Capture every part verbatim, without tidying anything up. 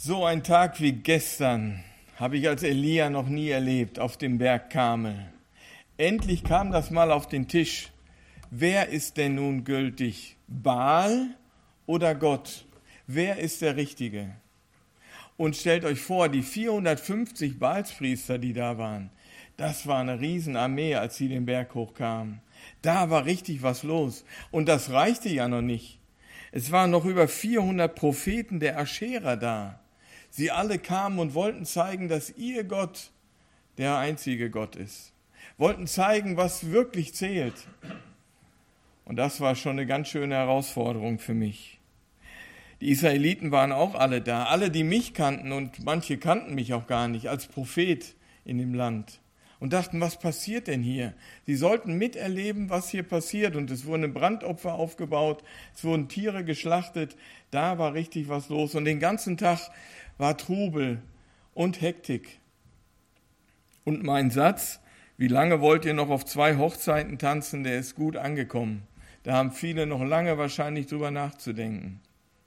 So ein Tag wie gestern habe ich als Elia noch nie erlebt auf dem Berg Karmel. Endlich kam das mal auf den Tisch. Wer ist denn nun gültig? Baal oder Gott? Wer ist der Richtige? Und stellt euch vor, die vierhundertfünfzig Baalspriester, die da waren, das war eine Riesenarmee, als sie den Berg hochkamen. Da war richtig was los. Und das reichte ja noch nicht. Es waren noch über vierhundert Propheten der Ascherer da. Sie alle kamen und wollten zeigen, dass ihr Gott der einzige Gott ist. Wollten zeigen, was wirklich zählt. Und das war schon eine ganz schöne Herausforderung für mich. Die Israeliten waren auch alle da, alle, die mich kannten, und manche kannten mich auch gar nicht als Prophet in dem Land. Und dachten, was passiert denn hier? Sie sollten miterleben, was hier passiert. Und es wurden Brandopfer aufgebaut, es wurden Tiere geschlachtet. Da war richtig was los. Und den ganzen Tag war Trubel und Hektik. Und mein Satz, wie lange wollt ihr noch auf zwei Hochzeiten tanzen, der ist gut angekommen. Da haben viele noch lange wahrscheinlich drüber nachzudenken.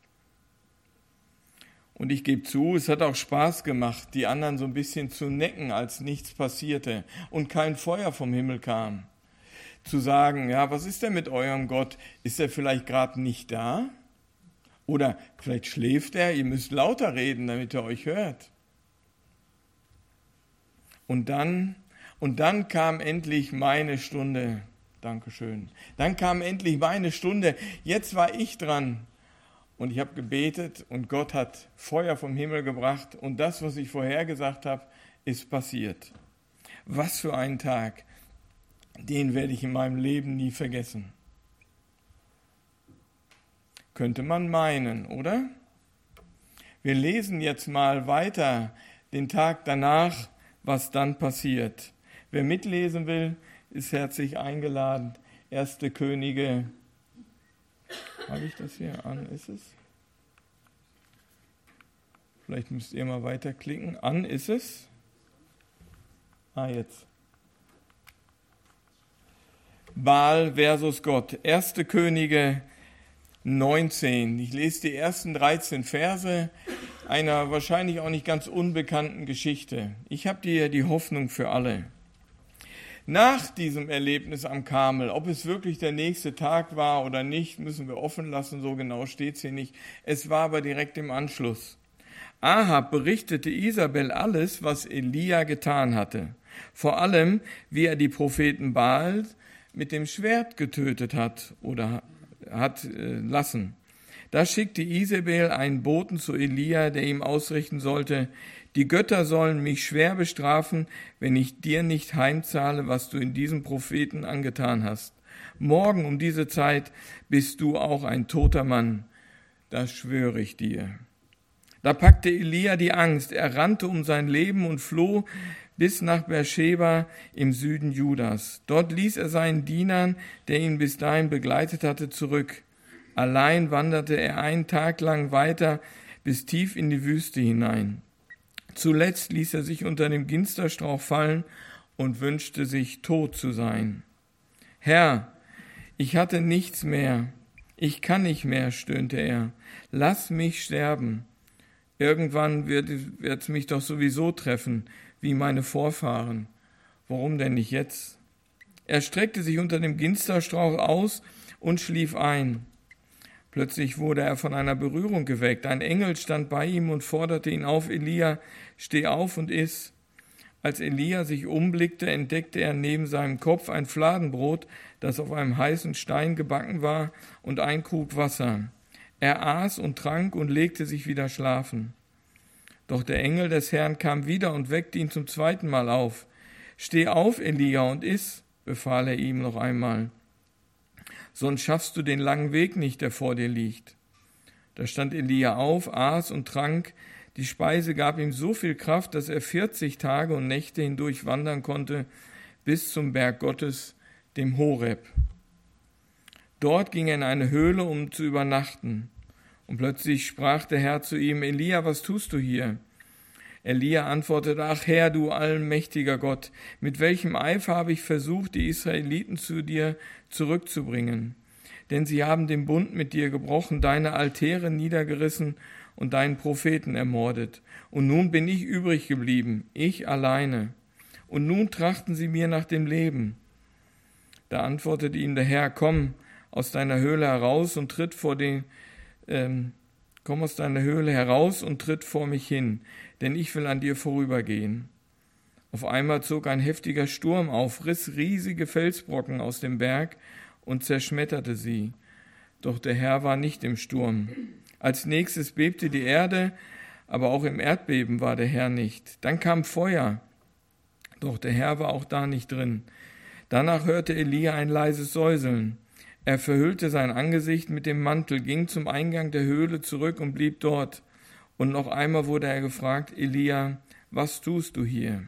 Und ich gebe zu, es hat auch Spaß gemacht, die anderen so ein bisschen zu necken, als nichts passierte und kein Feuer vom Himmel kam. Zu sagen, ja, was ist denn mit eurem Gott? Ist er vielleicht gerade nicht da? Oder vielleicht schläft er, ihr müsst lauter reden, damit er euch hört. Und dann, und dann kam endlich meine Stunde. Dankeschön. Dann kam endlich meine Stunde. Jetzt war ich dran. Und ich habe gebetet und Gott hat Feuer vom Himmel gebracht. Und das, was ich vorher gesagt habe, ist passiert. Was für ein Tag. Den werde ich in meinem Leben nie vergessen. Könnte man meinen, oder? Wir lesen jetzt mal weiter den Tag danach, was dann passiert. Wer mitlesen will, ist herzlich eingeladen. Erste Könige. Habe ich das hier an? Ist es? Vielleicht müsst ihr mal weiterklicken. An ist es? Ah, jetzt. Baal versus Gott. Erste Könige neunzehn. Ich lese die ersten dreizehn Verse einer wahrscheinlich auch nicht ganz unbekannten Geschichte. Ich habe dir die Hoffnung für alle. Nach diesem Erlebnis am Karmel, ob es wirklich der nächste Tag war oder nicht, müssen wir offen lassen, so genau steht es hier nicht. Es war aber direkt im Anschluss. Ahab berichtete Isabel alles, was Elia getan hatte. Vor allem, wie er die Propheten Baal mit dem Schwert getötet hat oder hat äh, lassen. Da schickte Isabel einen Boten zu Elia, der ihm ausrichten sollte: Die Götter sollen mich schwer bestrafen, wenn ich dir nicht heimzahle, was du in diesem Propheten angetan hast. Morgen um diese Zeit bist du auch ein toter Mann, das schwöre ich dir. Da packte Elia die Angst, er rannte um sein Leben und floh bis nach Beersheba im Süden Judas. Dort ließ er seinen Dienern, der ihn bis dahin begleitet hatte, zurück. Allein wanderte er einen Tag lang weiter bis tief in die Wüste hinein. Zuletzt ließ er sich unter dem Ginsterstrauch fallen und wünschte sich, tot zu sein. Herr, ich hatte nichts mehr, ich kann nicht mehr, stöhnte er. Lass mich sterben. Irgendwann wird es mich doch sowieso treffen, wie meine Vorfahren. Warum denn nicht jetzt? Er streckte sich unter dem Ginsterstrauch aus und schlief ein. Plötzlich wurde er von einer Berührung geweckt. Ein Engel stand bei ihm und forderte ihn auf: Elia, steh auf und iss. Als Elia sich umblickte, entdeckte er neben seinem Kopf ein Fladenbrot, das auf einem heißen Stein gebacken war, und ein Krug Wasser. Er aß und trank und legte sich wieder schlafen. Doch der Engel des Herrn kam wieder und weckte ihn zum zweiten Mal auf. Steh auf, Elia, und iss, befahl er ihm noch einmal. Sonst schaffst du den langen Weg nicht, der vor dir liegt. Da stand Elia auf, aß und trank. Die Speise gab ihm so viel Kraft, dass er vierzig Tage und Nächte hindurch wandern konnte, bis zum Berg Gottes, dem Horeb. Dort ging er in eine Höhle, um zu übernachten. Und plötzlich sprach der Herr zu ihm: Elia, was tust du hier? Elia antwortete: Ach Herr, du allmächtiger Gott, mit welchem Eifer habe ich versucht, die Israeliten zu dir zurückzubringen. Denn sie haben den Bund mit dir gebrochen, deine Altäre niedergerissen und deinen Propheten ermordet. Und nun bin ich übrig geblieben, ich alleine. Und nun trachten sie mir nach dem Leben. Da antwortete ihm der Herr, komm aus deiner Höhle heraus und tritt vor den, ähm, komm aus deiner Höhle heraus und tritt vor mich hin, denn ich will an dir vorübergehen. Auf einmal zog ein heftiger Sturm auf, riss riesige Felsbrocken aus dem Berg und zerschmetterte sie. Doch der Herr war nicht im Sturm. Als nächstes bebte die Erde, aber auch im Erdbeben war der Herr nicht. Dann kam Feuer, doch der Herr war auch da nicht drin. Danach hörte Elia ein leises Säuseln. Er verhüllte sein Angesicht mit dem Mantel, ging zum Eingang der Höhle zurück und blieb dort. Und noch einmal wurde er gefragt, Elia, was tust du hier?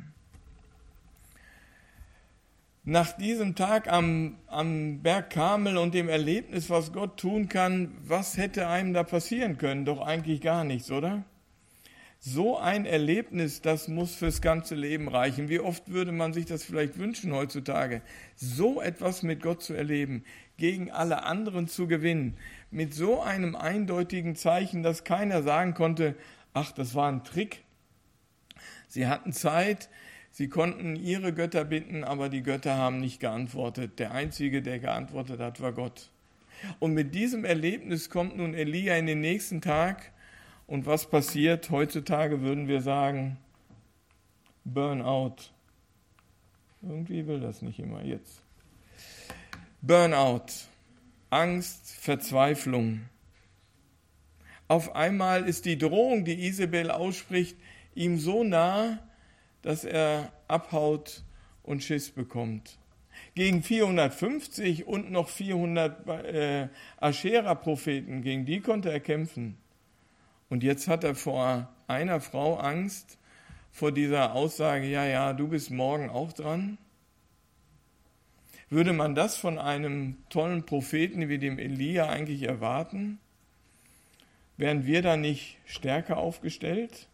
Nach diesem Tag am, am Berg Karmel und dem Erlebnis, was Gott tun kann, was hätte einem da passieren können? Doch eigentlich gar nichts, oder? So ein Erlebnis, das muss fürs ganze Leben reichen. Wie oft würde man sich das vielleicht wünschen heutzutage, so etwas mit Gott zu erleben, gegen alle anderen zu gewinnen, mit so einem eindeutigen Zeichen, dass keiner sagen konnte, ach, das war ein Trick. Sie hatten Zeit, sie konnten ihre Götter bitten, aber die Götter haben nicht geantwortet. Der Einzige, der geantwortet hat, war Gott. Und mit diesem Erlebnis kommt nun Elia in den nächsten Tag. Und was passiert? Heutzutage würden wir sagen, Burnout. Irgendwie will das nicht immer jetzt. Burnout, Angst, Verzweiflung. Auf einmal ist die Drohung, die Isabel ausspricht, ihm so nah, dass er abhaut und Schiss bekommt. Gegen vierhundertfünfzig und noch vierhundert äh, Aschera-Propheten, gegen die konnte er kämpfen. Und jetzt hat er vor einer Frau Angst, vor dieser Aussage, ja, ja, du bist morgen auch dran. Würde man das von einem tollen Propheten wie dem Elia eigentlich erwarten? Wären wir da nicht stärker aufgestellt?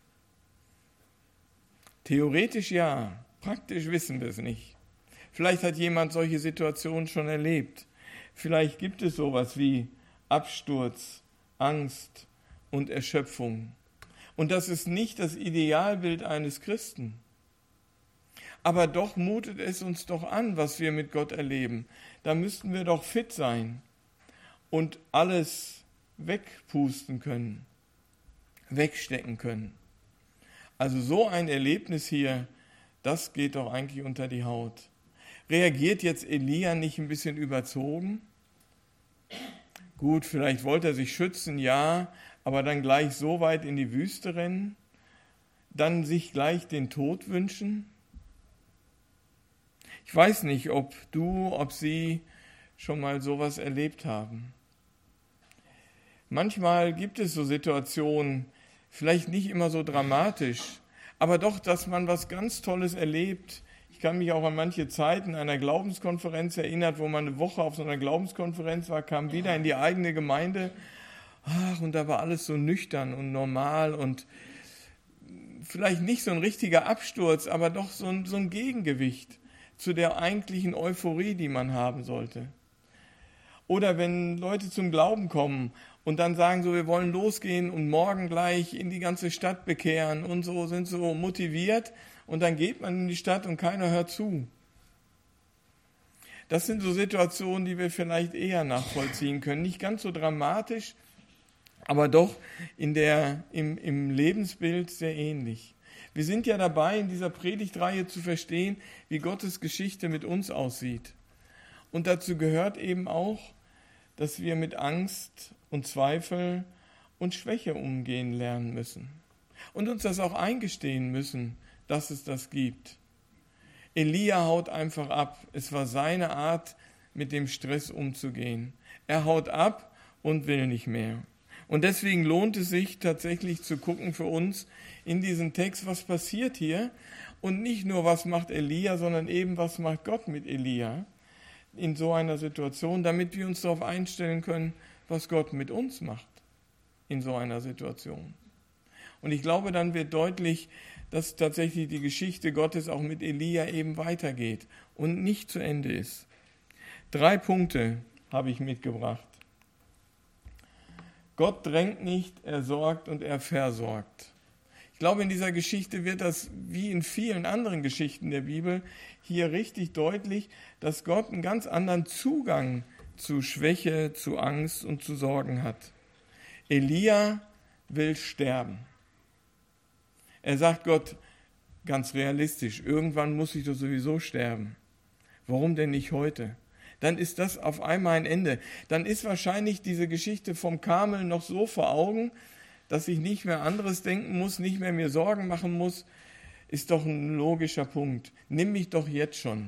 Theoretisch ja, praktisch wissen wir es nicht. Vielleicht hat jemand solche Situationen schon erlebt. Vielleicht gibt es sowas wie Absturz, Angst und Erschöpfung. Und das ist nicht das Idealbild eines Christen. Aber doch mutet es uns doch an, was wir mit Gott erleben. Da müssten wir doch fit sein und alles wegpusten können, wegstecken können. Also so ein Erlebnis hier, das geht doch eigentlich unter die Haut. Reagiert jetzt Elia nicht ein bisschen überzogen? Gut, vielleicht wollte er sich schützen, ja, aber dann gleich so weit in die Wüste rennen, dann sich gleich den Tod wünschen? Ich weiß nicht, ob du, ob sie schon mal sowas erlebt haben. Manchmal gibt es so Situationen, vielleicht nicht immer so dramatisch, aber doch, dass man was ganz Tolles erlebt. Ich kann mich auch an manche Zeiten einer Glaubenskonferenz erinnern, wo man eine Woche auf so einer Glaubenskonferenz war, kam wieder in die eigene Gemeinde. Ach, und da war alles so nüchtern und normal und vielleicht nicht so ein richtiger Absturz, aber doch so ein, so ein Gegengewicht zu der eigentlichen Euphorie, die man haben sollte. Oder wenn Leute zum Glauben kommen und dann sagen so, wir wollen losgehen und morgen gleich in die ganze Stadt bekehren und so, sind so motiviert und dann geht man in die Stadt und keiner hört zu. Das sind so Situationen, die wir vielleicht eher nachvollziehen können. Nicht ganz so dramatisch, aber doch in der, im, im Lebensbild sehr ähnlich. Wir sind ja dabei, in dieser Predigtreihe zu verstehen, wie Gottes Geschichte mit uns aussieht. Und dazu gehört eben auch, dass wir mit Angst und Zweifel und Schwäche umgehen lernen müssen. Und uns das auch eingestehen müssen, dass es das gibt. Elia haut einfach ab. Es war seine Art, mit dem Stress umzugehen. Er haut ab und will nicht mehr. Und deswegen lohnt es sich tatsächlich zu gucken für uns in diesem Text, was passiert hier. Und nicht nur, was macht Elia, sondern eben, was macht Gott mit Elia in so einer Situation, damit wir uns darauf einstellen können, was Gott mit uns macht in so einer Situation. Und ich glaube, dann wird deutlich, dass tatsächlich die Geschichte Gottes auch mit Elia eben weitergeht und nicht zu Ende ist. Drei Punkte habe ich mitgebracht. Gott drängt nicht, er sorgt und er versorgt. Ich glaube, in dieser Geschichte wird das, wie in vielen anderen Geschichten der Bibel, hier richtig deutlich, dass Gott einen ganz anderen Zugang zu Schwäche, zu Angst und zu Sorgen hat. Elia will sterben. Er sagt Gott ganz realistisch, irgendwann muss ich doch sowieso sterben. Warum denn nicht heute? Dann ist das auf einmal ein Ende. Dann ist wahrscheinlich diese Geschichte vom Karmel noch so vor Augen, dass ich nicht mehr anderes denken muss, nicht mehr mir Sorgen machen muss, ist doch ein logischer Punkt. Nimm mich doch jetzt schon.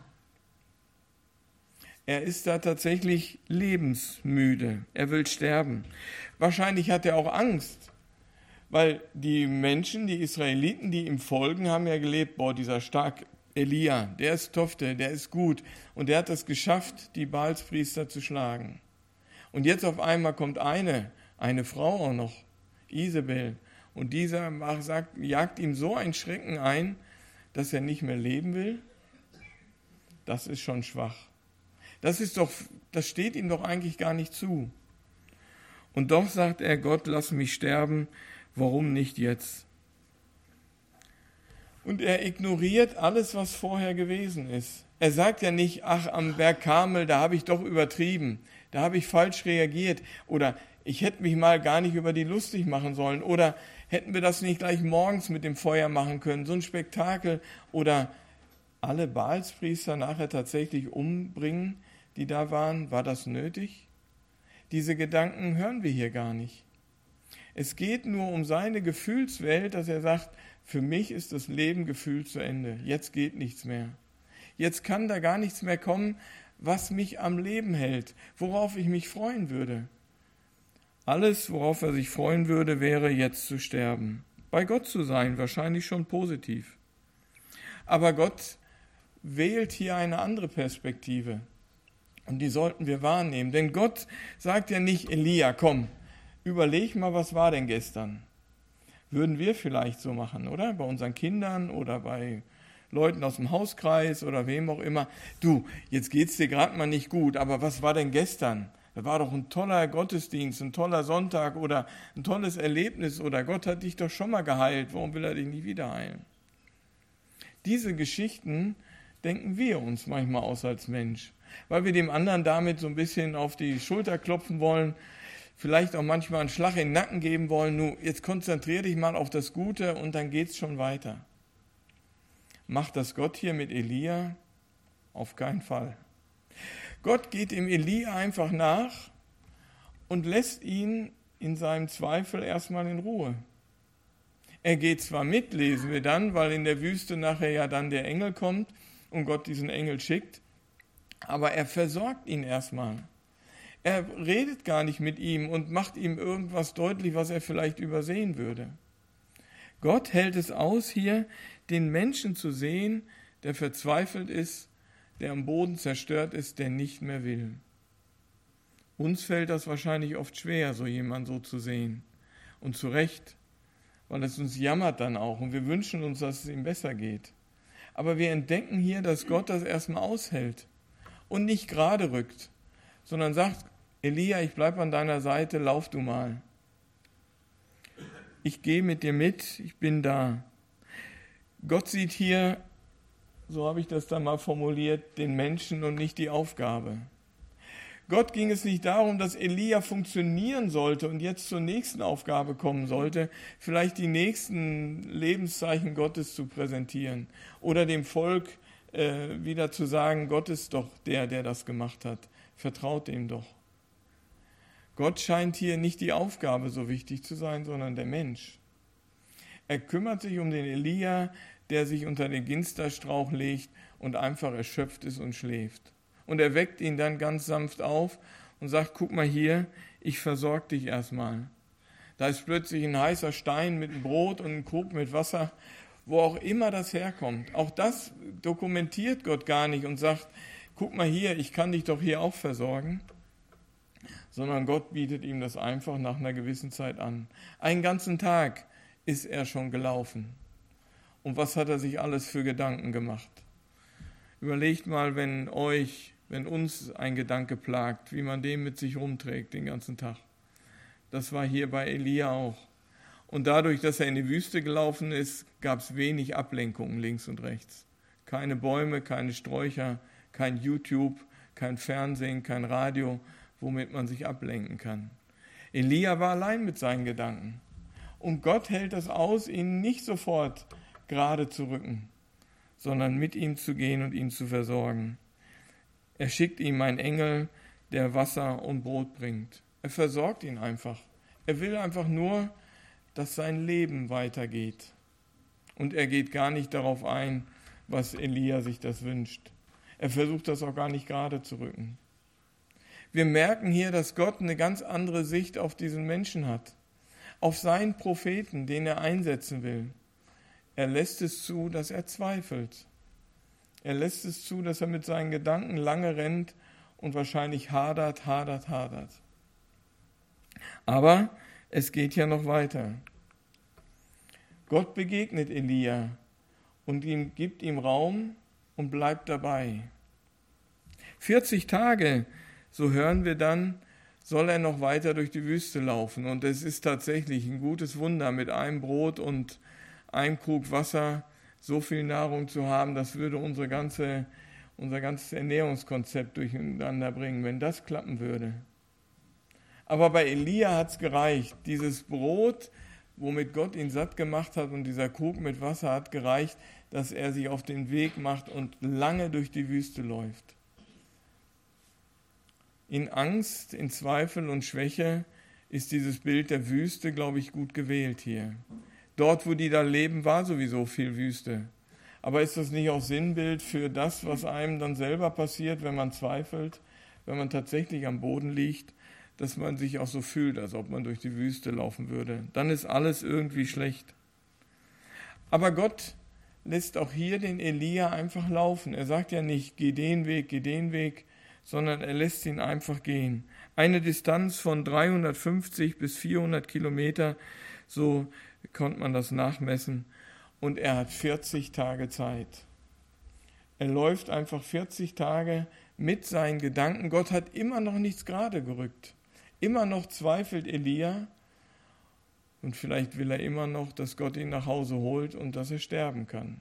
Er ist da tatsächlich lebensmüde. Er will sterben. Wahrscheinlich hat er auch Angst, weil die Menschen, die Israeliten, die ihm folgen, haben ja gelebt, boah, dieser stark Elia, der ist Tofte, der ist gut und der hat es geschafft, die Baalspriester zu schlagen. Und jetzt auf einmal kommt eine, eine Frau auch noch, Isabel, und dieser sagt, jagt ihm so einen Schrecken ein, dass er nicht mehr leben will. Das ist schon schwach. Das ist doch, das steht ihm doch eigentlich gar nicht zu. Und doch sagt er, Gott, lass mich sterben, warum nicht jetzt? Und er ignoriert alles, was vorher gewesen ist. Er sagt ja nicht, ach, am Berg Karmel, da habe ich doch übertrieben, da habe ich falsch reagiert oder ich hätte mich mal gar nicht über die lustig machen sollen oder hätten wir das nicht gleich morgens mit dem Feuer machen können, so ein Spektakel oder alle Baalspriester nachher tatsächlich umbringen, die da waren, war das nötig? Diese Gedanken hören wir hier gar nicht. Es geht nur um seine Gefühlswelt, dass er sagt, für mich ist das Leben gefühlt zu Ende. Jetzt geht nichts mehr. Jetzt kann da gar nichts mehr kommen, was mich am Leben hält, worauf ich mich freuen würde. Alles, worauf er sich freuen würde, wäre jetzt zu sterben. Bei Gott zu sein, wahrscheinlich schon positiv. Aber Gott wählt hier eine andere Perspektive. Und die sollten wir wahrnehmen. Denn Gott sagt ja nicht, Elia, komm, überleg mal, was war denn gestern? Würden wir vielleicht so machen, oder? Bei unseren Kindern oder bei Leuten aus dem Hauskreis oder wem auch immer. Du, jetzt geht's dir gerade mal nicht gut, aber was war denn gestern? Da war doch ein toller Gottesdienst, ein toller Sonntag oder ein tolles Erlebnis oder Gott hat dich doch schon mal geheilt, warum will er dich nicht wieder heilen? Diese Geschichten denken wir uns manchmal aus als Mensch, weil wir dem anderen damit so ein bisschen auf die Schulter klopfen wollen, vielleicht auch manchmal einen Schlag in den Nacken geben wollen, nun, jetzt konzentrier dich mal auf das Gute und dann geht's schon weiter. Macht das Gott hier mit Elia? Auf keinen Fall. Gott geht dem Elia einfach nach und lässt ihn in seinem Zweifel erstmal in Ruhe. Er geht zwar mit, lesen wir dann, weil in der Wüste nachher ja dann der Engel kommt und Gott diesen Engel schickt, aber er versorgt ihn erstmal. Er redet gar nicht mit ihm und macht ihm irgendwas deutlich, was er vielleicht übersehen würde. Gott hält es aus, hier den Menschen zu sehen, der verzweifelt ist, der am Boden zerstört ist, der nicht mehr will. Uns fällt das wahrscheinlich oft schwer, so jemanden so zu sehen. Und zu Recht, weil es uns jammert dann auch und wir wünschen uns, dass es ihm besser geht. Aber wir entdecken hier, dass Gott das erstmal aushält und nicht gerade rückt, sondern sagt, Elia, ich bleib an deiner Seite, lauf du mal. Ich gehe mit dir mit, ich bin da. Gott sieht hier, so habe ich das dann mal formuliert, den Menschen und nicht die Aufgabe. Gott ging es nicht darum, dass Elia funktionieren sollte und jetzt zur nächsten Aufgabe kommen sollte, vielleicht die nächsten Lebenszeichen Gottes zu präsentieren oder dem Volk äh, wieder zu sagen, Gott ist doch der, der das gemacht hat. Vertraut ihm doch. Gott scheint hier nicht die Aufgabe so wichtig zu sein, sondern der Mensch. Er kümmert sich um den Elia, der sich unter den Ginsterstrauch legt und einfach erschöpft ist und schläft. Und er weckt ihn dann ganz sanft auf und sagt, guck mal hier, ich versorge dich erstmal. Da ist plötzlich ein heißer Stein mit einem Brot und ein Krug mit Wasser, wo auch immer das herkommt. Auch das dokumentiert Gott gar nicht und sagt, guck mal hier, ich kann dich doch hier auch versorgen. Sondern Gott bietet ihm das einfach nach einer gewissen Zeit an. Einen ganzen Tag ist er schon gelaufen. Und was hat er sich alles für Gedanken gemacht? Überlegt mal, wenn euch, wenn uns ein Gedanke plagt, wie man den mit sich rumträgt den ganzen Tag. Das war hier bei Elia auch. Und dadurch, dass er in die Wüste gelaufen ist, gab es wenig Ablenkungen links und rechts. Keine Bäume, keine Sträucher, kein YouTube, kein Fernsehen, kein Radio, womit man sich ablenken kann. Elia war allein mit seinen Gedanken. Und Gott hält es aus, ihn nicht sofort gerade zu rücken, sondern mit ihm zu gehen und ihn zu versorgen. Er schickt ihm einen Engel, der Wasser und Brot bringt. Er versorgt ihn einfach. Er will einfach nur, dass sein Leben weitergeht. Und er geht gar nicht darauf ein, was Elia sich das wünscht. Er versucht das auch gar nicht gerade zu rücken. Wir merken hier, dass Gott eine ganz andere Sicht auf diesen Menschen hat. Auf seinen Propheten, den er einsetzen will. Er lässt es zu, dass er zweifelt. Er lässt es zu, dass er mit seinen Gedanken lange rennt und wahrscheinlich hadert, hadert, hadert. Aber es geht ja noch weiter. Gott begegnet Elia und ihm, gibt ihm Raum und bleibt dabei. vierzig Tage, so hören wir dann, soll er noch weiter durch die Wüste laufen. Und es ist tatsächlich ein gutes Wunder, mit einem Brot und einem Krug Wasser so viel Nahrung zu haben, das würde unsere ganze, unser ganzes Ernährungskonzept durcheinander bringen, wenn das klappen würde. Aber bei Elia hat es gereicht. Dieses Brot, womit Gott ihn satt gemacht hat, und dieser Krug mit Wasser hat gereicht, dass er sich auf den Weg macht und lange durch die Wüste läuft. In Angst, in Zweifel und Schwäche ist dieses Bild der Wüste, glaube ich, gut gewählt hier. Dort, wo die da leben, war sowieso viel Wüste. Aber ist das nicht auch Sinnbild für das, was einem dann selber passiert, wenn man zweifelt, wenn man tatsächlich am Boden liegt, dass man sich auch so fühlt, als ob man durch die Wüste laufen würde? Dann ist alles irgendwie schlecht. Aber Gott lässt auch hier den Elia einfach laufen. Er sagt ja nicht, geh den Weg, geh den Weg, sondern er lässt ihn einfach gehen. Eine Distanz von dreihundertfünfzig bis vierhundert Kilometer, so konnte man das nachmessen. Und er hat vierzig Tage Zeit. Er läuft einfach vierzig Tage mit seinen Gedanken. Gott hat immer noch nichts gerade gerückt. Immer noch zweifelt Elia. Und vielleicht will er immer noch, dass Gott ihn nach Hause holt und dass er sterben kann.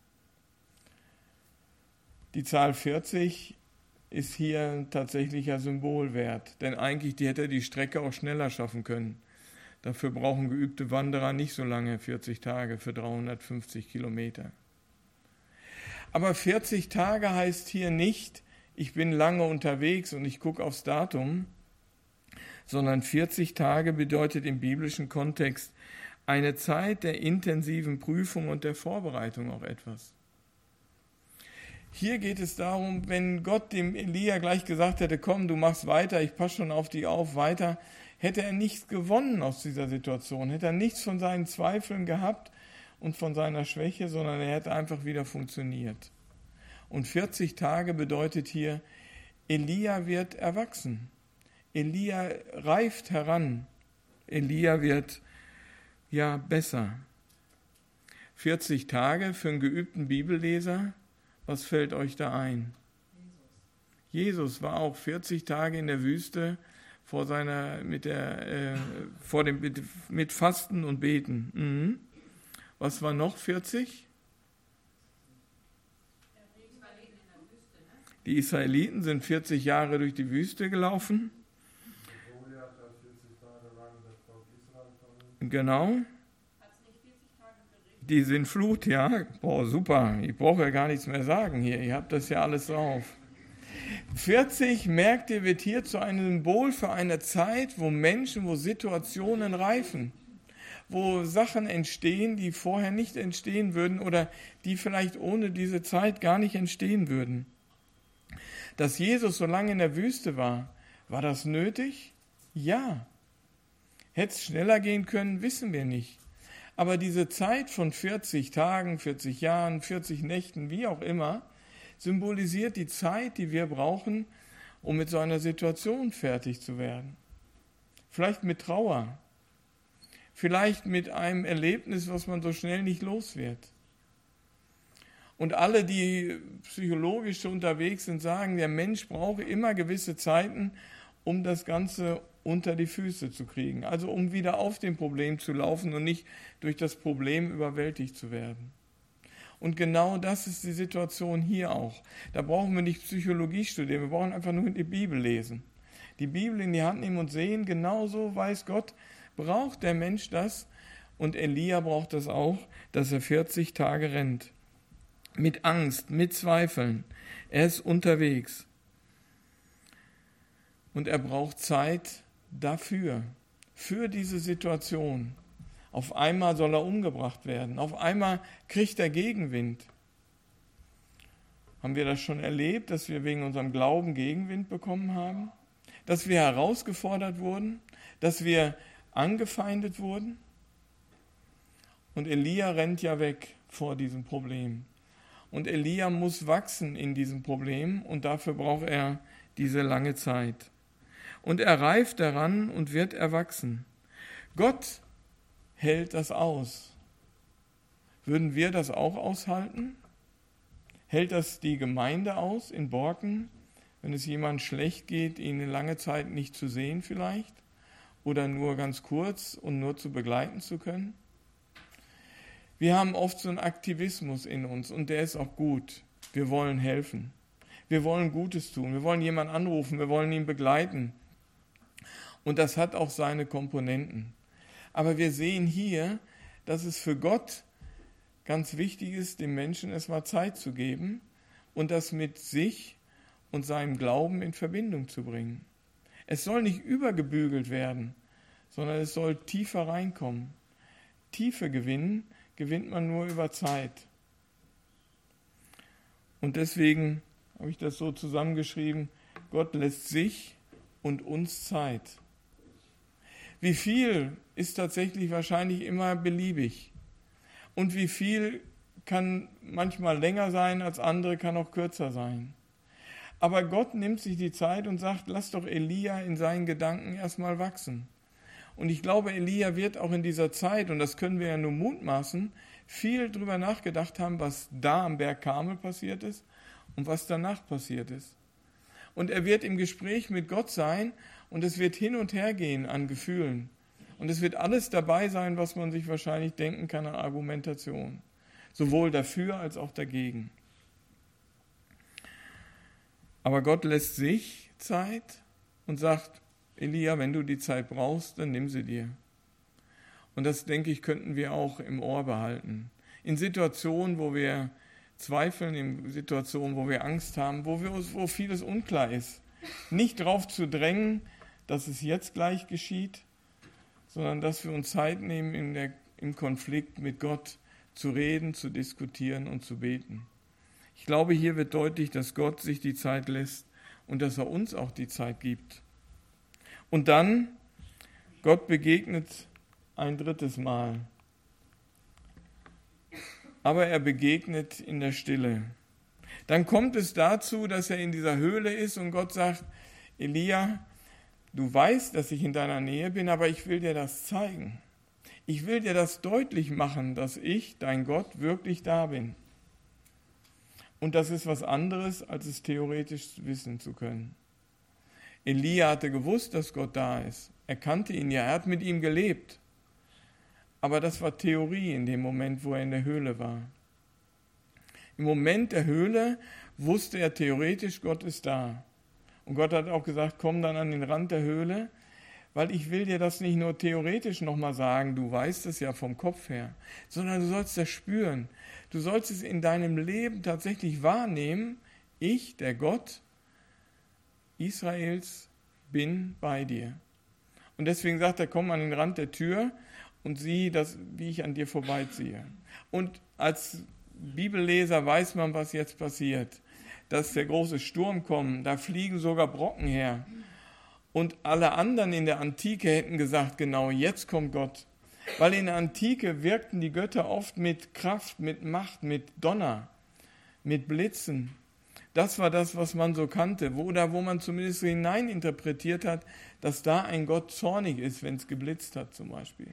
Die Zahl vierzig ist hier ein tatsächlicher Symbolwert. Denn eigentlich die hätte er die Strecke auch schneller schaffen können. Dafür brauchen geübte Wanderer nicht so lange, vierzig Tage für dreihundertfünfzig Kilometer. Aber vierzig Tage heißt hier nicht, ich bin lange unterwegs und ich gucke aufs Datum, sondern vierzig Tage bedeutet im biblischen Kontext eine Zeit der intensiven Prüfung und der Vorbereitung auf etwas. Hier geht es darum, wenn Gott dem Elia gleich gesagt hätte, komm, du machst weiter, ich passe schon auf dich auf, weiter, hätte er nichts gewonnen aus dieser Situation, hätte er nichts von seinen Zweifeln gehabt und von seiner Schwäche, sondern er hätte einfach wieder funktioniert. Und vierzig Tage bedeutet hier, Elia wird erwachsen. Elia reift heran. Elia wird ja besser. vierzig Tage für einen geübten Bibelleser, was fällt euch da ein? Jesus, Jesus war auch vierzig Tage in der Wüste vor seiner, mit, der, äh, vor dem, mit, mit Fasten und Beten. Mhm. Was war noch vierzig? Die Israeliten sind vierzig Jahre durch die Wüste gelaufen. Genau. Die sind Flut, ja. Boah, super. Ich brauche ja gar nichts mehr sagen hier. Ihr habt das ja alles drauf. vierzig, merkt ihr, wird hier zu einem Symbol für eine Zeit, wo Menschen, wo Situationen reifen, wo Sachen entstehen, die vorher nicht entstehen würden oder die vielleicht ohne diese Zeit gar nicht entstehen würden. Dass Jesus so lange in der Wüste war, war das nötig? Ja. Hätte es schneller gehen können, wissen wir nicht. Aber diese Zeit von vierzig Tagen, vierzig Jahren, vierzig Nächten, wie auch immer, symbolisiert die Zeit, die wir brauchen, um mit so einer Situation fertig zu werden. Vielleicht mit Trauer, vielleicht mit einem Erlebnis, was man so schnell nicht los wird. Und alle, die psychologisch unterwegs sind, sagen, der Mensch braucht immer gewisse Zeiten, um das Ganze unter die Füße zu kriegen. Also um wieder auf dem Problem zu laufen und nicht durch das Problem überwältigt zu werden. Und genau das ist die Situation hier auch. Da brauchen wir nicht Psychologie studieren, wir brauchen einfach nur die Bibel lesen. Die Bibel in die Hand nehmen und sehen, genauso weiß Gott, braucht der Mensch das. Und Elia braucht das auch, dass er vierzig Tage rennt. Mit Angst, mit Zweifeln. Er ist unterwegs. Und er braucht Zeit dafür, für diese Situation. Auf einmal soll er umgebracht werden. Auf einmal kriegt er Gegenwind. Haben wir das schon erlebt, dass wir wegen unserem Glauben Gegenwind bekommen haben? Dass wir herausgefordert wurden? Dass wir angefeindet wurden? Und Elia rennt ja weg vor diesem Problem. Und Elia muss wachsen in diesem Problem und dafür braucht er diese lange Zeit. Und er reift daran und wird erwachsen. Gott hält das aus. Würden wir das auch aushalten? Hält das die Gemeinde aus in Borken, wenn es jemand schlecht geht, ihn eine lange Zeit nicht zu sehen vielleicht? Oder nur ganz kurz und nur zu begleiten zu können? Wir haben oft so einen Aktivismus in uns und der ist auch gut. Wir wollen helfen. Wir wollen Gutes tun. Wir wollen jemanden anrufen. Wir wollen ihn begleiten. Und das hat auch seine Komponenten. Aber wir sehen hier, dass es für Gott ganz wichtig ist, dem Menschen erstmal Zeit zu geben und das mit sich und seinem Glauben in Verbindung zu bringen. Es soll nicht übergebügelt werden, sondern es soll tiefer reinkommen. Tiefe gewinnen gewinnt man nur über Zeit. Und deswegen habe ich das so zusammengeschrieben, Gott lässt sich und uns Zeit. Wie viel ist tatsächlich wahrscheinlich immer beliebig. Und wie viel kann manchmal länger sein als andere, kann auch kürzer sein. Aber Gott nimmt sich die Zeit und sagt, lass doch Elia in seinen Gedanken erstmal wachsen. Und ich glaube, Elia wird auch in dieser Zeit, und das können wir ja nur mutmaßen, viel drüber nachgedacht haben, was da am Berg Karmel passiert ist und was danach passiert ist. Und er wird im Gespräch mit Gott sein und es wird hin und her gehen an Gefühlen. Und es wird alles dabei sein, was man sich wahrscheinlich denken kann an Argumentation. Sowohl dafür als auch dagegen. Aber Gott lässt sich Zeit und sagt, Elia, wenn du die Zeit brauchst, dann nimm sie dir. Und das, denke ich, könnten wir auch im Ohr behalten. In Situationen, wo wir zweifeln, in Situationen, wo wir Angst haben, wo, wir, wo vieles unklar ist. Nicht darauf zu drängen, dass es jetzt gleich geschieht, sondern dass wir uns Zeit nehmen, in der, im Konflikt mit Gott zu reden, zu diskutieren und zu beten. Ich glaube, hier wird deutlich, dass Gott sich die Zeit lässt und dass er uns auch die Zeit gibt. Und dann, Gott begegnet ein drittes Mal. Aber er begegnet in der Stille. Dann kommt es dazu, dass er in dieser Höhle ist und Gott sagt, Elia, du weißt, dass ich in deiner Nähe bin, aber ich will dir das zeigen. Ich will dir das deutlich machen, dass ich, dein Gott, wirklich da bin. Und das ist was anderes, als es theoretisch wissen zu können. Elia hatte gewusst, dass Gott da ist. Er kannte ihn ja, er hat mit ihm gelebt. Aber das war Theorie in dem Moment, wo er in der Höhle war. Im Moment der Höhle wusste er theoretisch, Gott ist da. Und Gott hat auch gesagt, komm dann an den Rand der Höhle, weil ich will dir das nicht nur theoretisch nochmal sagen, du weißt es ja vom Kopf her, sondern du sollst das spüren. Du sollst es in deinem Leben tatsächlich wahrnehmen, ich, der Gott Israels, bin bei dir. Und deswegen sagt er, komm an den Rand der Tür und sieh, das, wie ich an dir vorbeiziehe. Und als Bibelleser weiß man, was jetzt passiert. Dass der große Sturm kommt, da fliegen sogar Brocken her. Und alle anderen in der Antike hätten gesagt, genau jetzt kommt Gott. Weil in der Antike wirkten die Götter oft mit Kraft, mit Macht, mit Donner, mit Blitzen. Das war das, was man so kannte, wo, oder wo man zumindest hineininterpretiert hat, dass da ein Gott zornig ist, wenn es geblitzt hat zum Beispiel.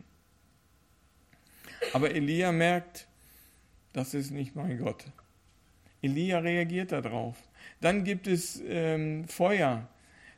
Aber Elia merkt, das ist nicht mein Gott. Elia reagiert darauf. Dann gibt es ähm, Feuer.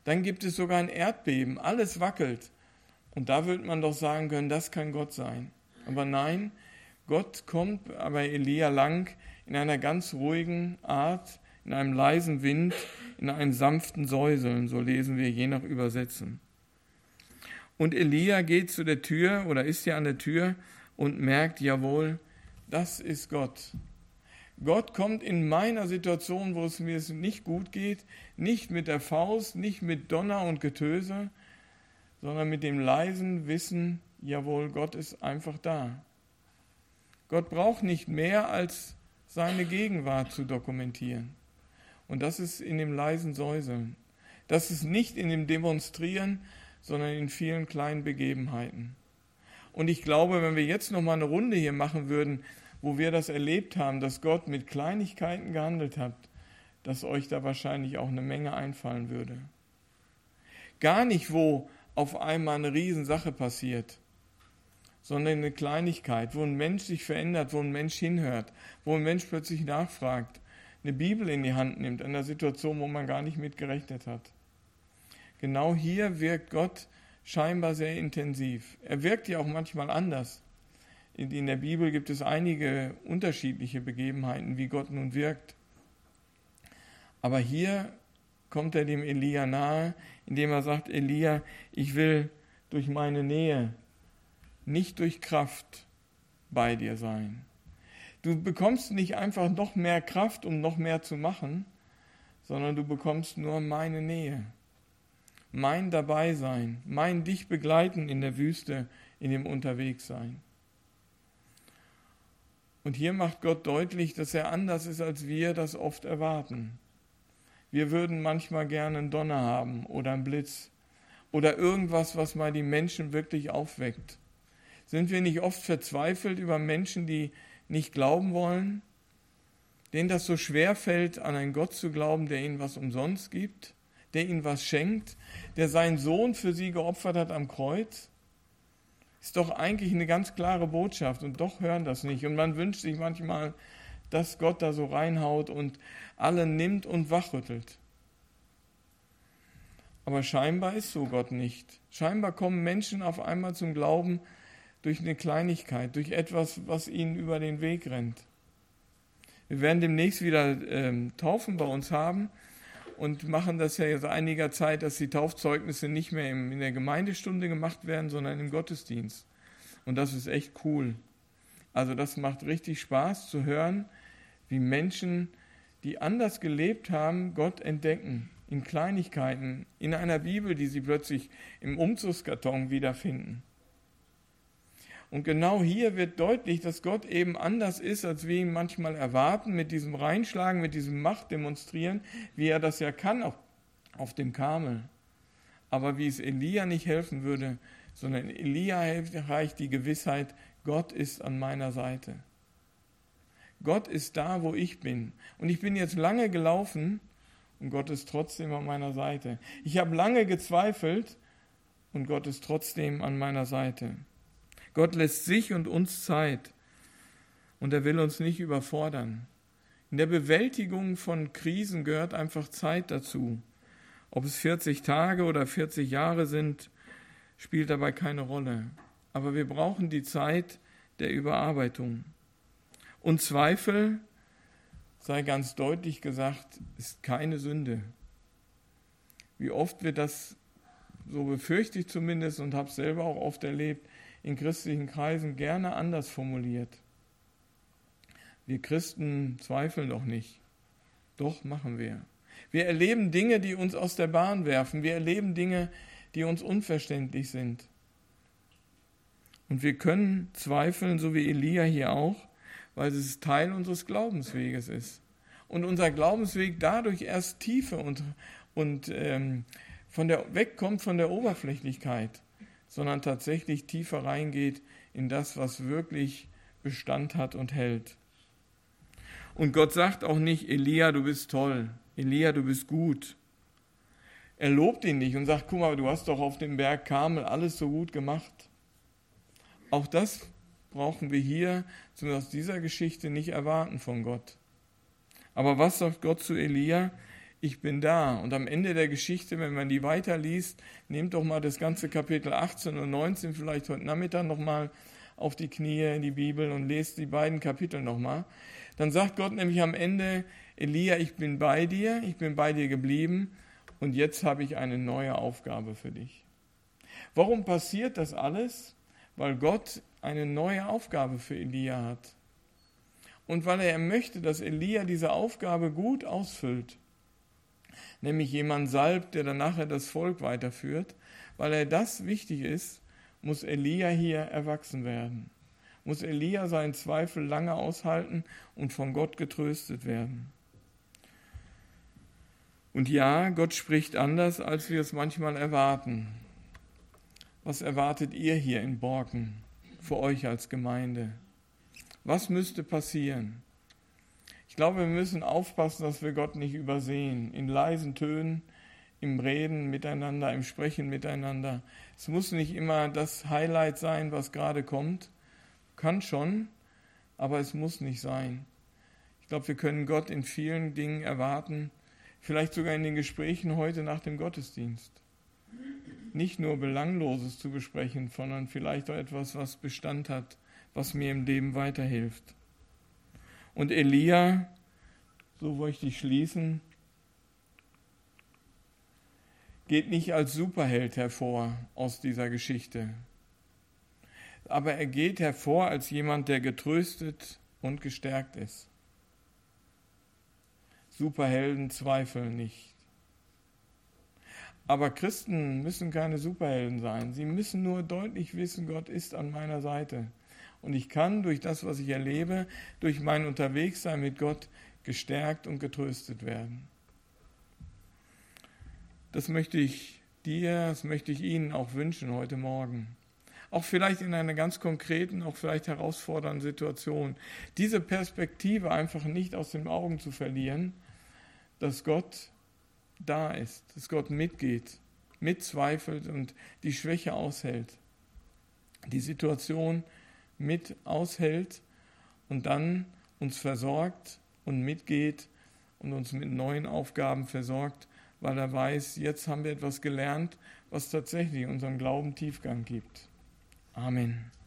Dann gibt es sogar ein Erdbeben, alles wackelt. Und da würde man doch sagen können, das kann Gott sein. Aber nein, Gott kommt bei Elia lang in einer ganz ruhigen Art, in einem leisen Wind, in einem sanften Säuseln, so lesen wir je nach Übersetzen. Und Elia geht zu der Tür oder ist ja an der Tür und merkt, jawohl, das ist Gott. Gott kommt in meiner Situation, wo es mir nicht gut geht, nicht mit der Faust, nicht mit Donner und Getöse, sondern mit dem leisen Wissen, jawohl, Gott ist einfach da. Gott braucht nicht mehr, als seine Gegenwart zu dokumentieren. Und das ist in dem leisen Säuseln. Das ist nicht in dem Demonstrieren, sondern in vielen kleinen Begebenheiten. Und ich glaube, wenn wir jetzt noch mal eine Runde hier machen würden, wo wir das erlebt haben, dass Gott mit Kleinigkeiten gehandelt hat, dass euch da wahrscheinlich auch eine Menge einfallen würde. Gar nicht, wo auf einmal eine Riesensache passiert, sondern eine Kleinigkeit, wo ein Mensch sich verändert, wo ein Mensch hinhört, wo ein Mensch plötzlich nachfragt, eine Bibel in die Hand nimmt, in einer Situation, wo man gar nicht mit gerechnet hat. Genau hier wirkt Gott scheinbar sehr intensiv. Er wirkt ja auch manchmal anders. In der Bibel gibt es einige unterschiedliche Begebenheiten, wie Gott nun wirkt. Aber hier kommt er dem Elia nahe, indem er sagt, Elia, ich will durch meine Nähe, nicht durch Kraft bei dir sein. Du bekommst nicht einfach noch mehr Kraft, um noch mehr zu machen, sondern du bekommst nur meine Nähe, mein Dabeisein, mein dich begleiten in der Wüste, in dem Unterwegssein. Und hier macht Gott deutlich, dass er anders ist, als wir das oft erwarten. Wir würden manchmal gerne einen Donner haben oder einen Blitz oder irgendwas, was mal die Menschen wirklich aufweckt. Sind wir nicht oft verzweifelt über Menschen, die nicht glauben wollen, denen das so schwer fällt, an einen Gott zu glauben, der ihnen was umsonst gibt, der ihnen was schenkt, der seinen Sohn für sie geopfert hat am Kreuz? Ist doch eigentlich eine ganz klare Botschaft und doch hören das nicht. Und man wünscht sich manchmal, dass Gott da so reinhaut und alle nimmt und wachrüttelt. Aber scheinbar ist so Gott nicht. Scheinbar kommen Menschen auf einmal zum Glauben durch eine Kleinigkeit, durch etwas, was ihnen über den Weg rennt. Wir werden demnächst wieder ähm, Taufen bei uns haben und machen das ja seit einiger Zeit, dass die Taufzeugnisse nicht mehr im, in der Gemeindestunde gemacht werden, sondern im Gottesdienst. Und das ist echt cool. Also das macht richtig Spaß zu hören, wie Menschen, die anders gelebt haben, Gott entdecken. In Kleinigkeiten, in einer Bibel, die sie plötzlich im Umzugskarton wiederfinden. Und genau hier wird deutlich, dass Gott eben anders ist, als wir ihn manchmal erwarten, mit diesem Reinschlagen, mit diesem Macht demonstrieren, wie er das ja kann auf, auf dem Karmel. Aber wie es Elia nicht helfen würde, sondern Elia reicht die Gewissheit, Gott ist an meiner Seite. Gott ist da, wo ich bin. Und ich bin jetzt lange gelaufen und Gott ist trotzdem an meiner Seite. Ich habe lange gezweifelt und Gott ist trotzdem an meiner Seite. Gott lässt sich und uns Zeit und er will uns nicht überfordern. In der Bewältigung von Krisen gehört einfach Zeit dazu. Ob es vierzig Tage oder vierzig Jahre sind, spielt dabei keine Rolle. Aber wir brauchen die Zeit der Überarbeitung. Und Zweifel, sei ganz deutlich gesagt, ist keine Sünde. Wie oft wird das, so befürchte ich zumindest und habe es selber auch oft erlebt, in christlichen Kreisen gerne anders formuliert. Wir Christen zweifeln doch nicht. Doch, machen wir. Wir erleben Dinge, die uns aus der Bahn werfen. Wir erleben Dinge, die uns unverständlich sind. Und wir können zweifeln, so wie Elia hier auch, weil es Teil unseres Glaubensweges ist. Und unser Glaubensweg dadurch erst Tiefe und, und ähm, von der, wegkommt von der Oberflächlichkeit, sondern tatsächlich tiefer reingeht in das, was wirklich Bestand hat und hält. Und Gott sagt auch nicht, Elia, du bist toll, Elia, du bist gut. Er lobt ihn nicht und sagt, guck mal, du hast doch auf dem Berg Karmel alles so gut gemacht. Auch das brauchen wir hier, zumindest aus dieser Geschichte, nicht erwarten von Gott. Aber was sagt Gott zu Elia? ich bin da. Und am Ende der Geschichte, wenn man die weiterliest, nehmt doch mal das ganze Kapitel achtzehn und neunzehn vielleicht heute Nachmittag nochmal auf die Knie in die Bibel und lest die beiden Kapitel nochmal. Dann sagt Gott nämlich am Ende, Elia, ich bin bei dir, ich bin bei dir geblieben und jetzt habe ich eine neue Aufgabe für dich. Warum passiert das alles? Weil Gott eine neue Aufgabe für Elia hat. Und weil er möchte, dass Elia diese Aufgabe gut ausfüllt, nämlich jemand salbt, der dann nachher das Volk weiterführt, weil er das wichtig ist, muss Elia hier erwachsen werden. Muss Elia seinen Zweifel lange aushalten und von Gott getröstet werden. Und ja, Gott spricht anders, als wir es manchmal erwarten. Was erwartet ihr hier in Borken für euch als Gemeinde? Was müsste passieren? Ich glaube, wir müssen aufpassen, dass wir Gott nicht übersehen. In leisen Tönen, im Reden miteinander, im Sprechen miteinander. Es muss nicht immer das Highlight sein, was gerade kommt. Kann schon, aber es muss nicht sein. Ich glaube, wir können Gott in vielen Dingen erwarten, vielleicht sogar in den Gesprächen heute nach dem Gottesdienst. Nicht nur Belangloses zu besprechen, sondern vielleicht auch etwas, was Bestand hat, was mir im Leben weiterhilft. Und Elia, so möchte ich schließen, geht nicht als Superheld hervor aus dieser Geschichte. Aber er geht hervor als jemand, der getröstet und gestärkt ist. Superhelden zweifeln nicht. Aber Christen müssen keine Superhelden sein. Sie müssen nur deutlich wissen, Gott ist an meiner Seite. Und ich kann durch das, was ich erlebe, durch mein Unterwegssein mit Gott gestärkt und getröstet werden. Das möchte ich dir, das möchte ich Ihnen auch wünschen heute Morgen. Auch vielleicht in einer ganz konkreten, auch vielleicht herausfordernden Situation. Diese Perspektive einfach nicht aus den Augen zu verlieren, dass Gott da ist, dass Gott mitgeht, mitzweifelt und die Schwäche aushält. Die Situation mit aushält und dann uns versorgt und mitgeht und uns mit neuen Aufgaben versorgt, weil er weiß, jetzt haben wir etwas gelernt, was tatsächlich unserem Glauben Tiefgang gibt. Amen.